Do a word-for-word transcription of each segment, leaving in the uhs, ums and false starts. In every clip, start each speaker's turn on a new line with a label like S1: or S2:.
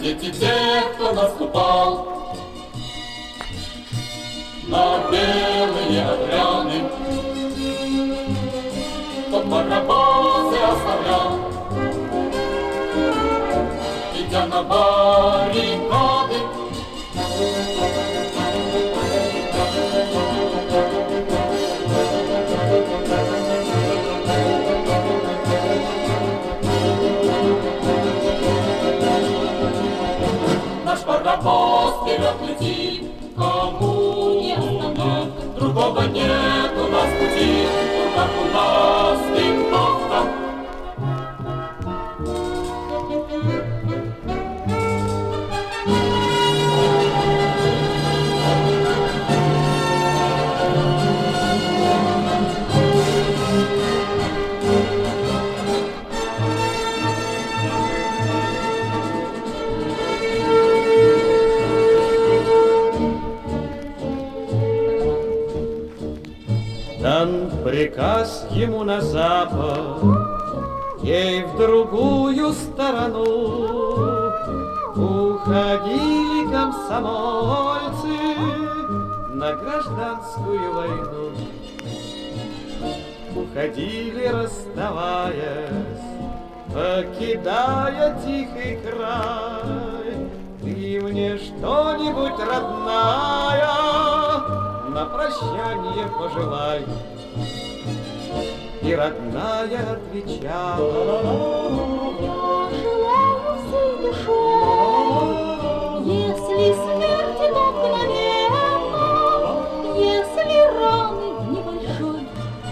S1: дети те, кто наступал на белые отряды, тот паровозы оставлял, идя на баррикады. Наш паровоз вперед летит, кому не остановка, другого нет у нас пути, как у нас винтовка.
S2: Дан приказ ему на запад, ей в другую сторону. Уходили комсомольцы на гражданскую войну. Уходили, расставаясь, покидая тихий край. Ты мне что-нибудь, родная, на прощание пожелай. И родная отвечала:
S3: я желаю всей душой, если смерти то мгновенно, если раны небольшой.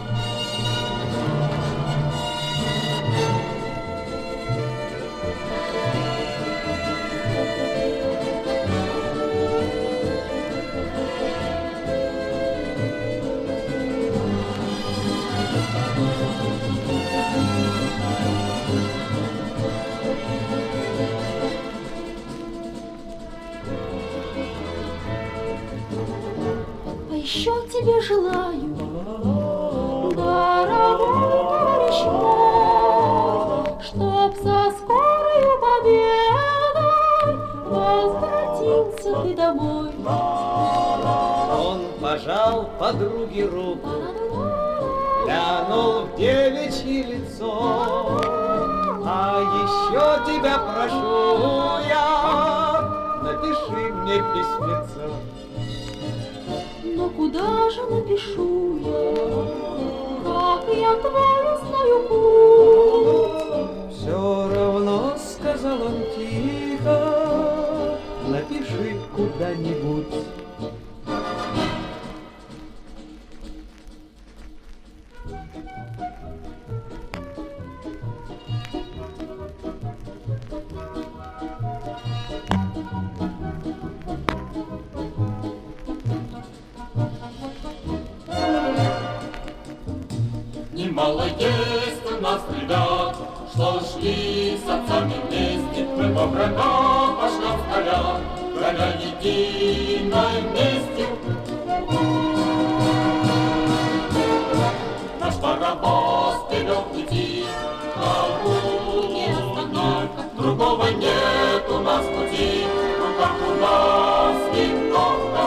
S3: А еще тебе желаю, дорогой товарищ мой, чтоб со скорою победой возвратился ты домой.
S2: Он пожал подруге руку, глянул в девичье лицо. А еще тебя прошу я, напиши мне письмецо.
S3: Но куда же напишу я, как я твою знаю путь?
S2: Все равно, сказал он тихо, напиши куда-нибудь.
S1: Немало есть у нас ребят, что шли с отцами вместе. Мы по врагам пошлем в поля, горя единой местью. Наш паровоз вперед летит, кому не остановка, другого нет у нас пути, в руках у нас винтовка.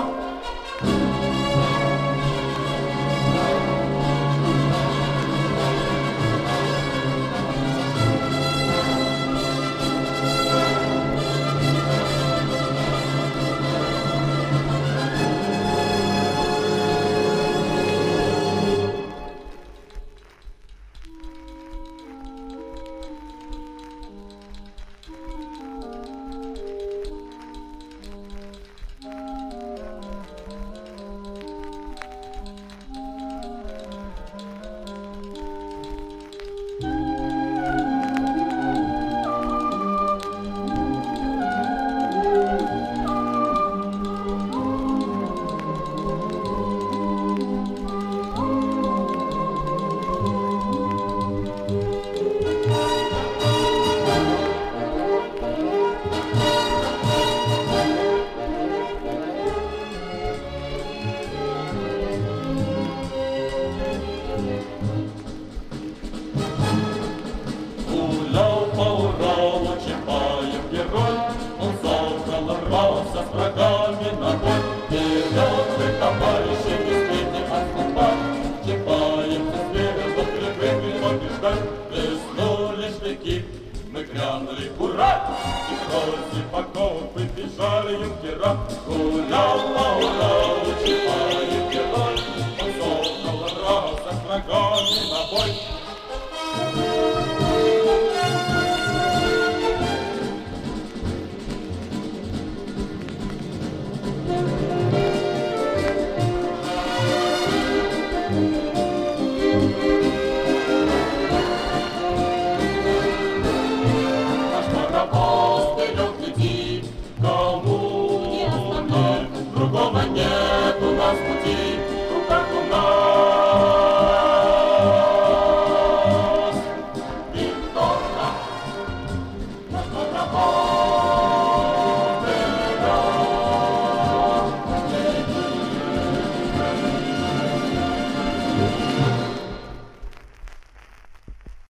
S1: штыки. Мы грянули ура, и сквозь покопы бежали юнкера. Ура, ура, ура, учевает герой, он создал раз с врагами на бой. Кому нет другого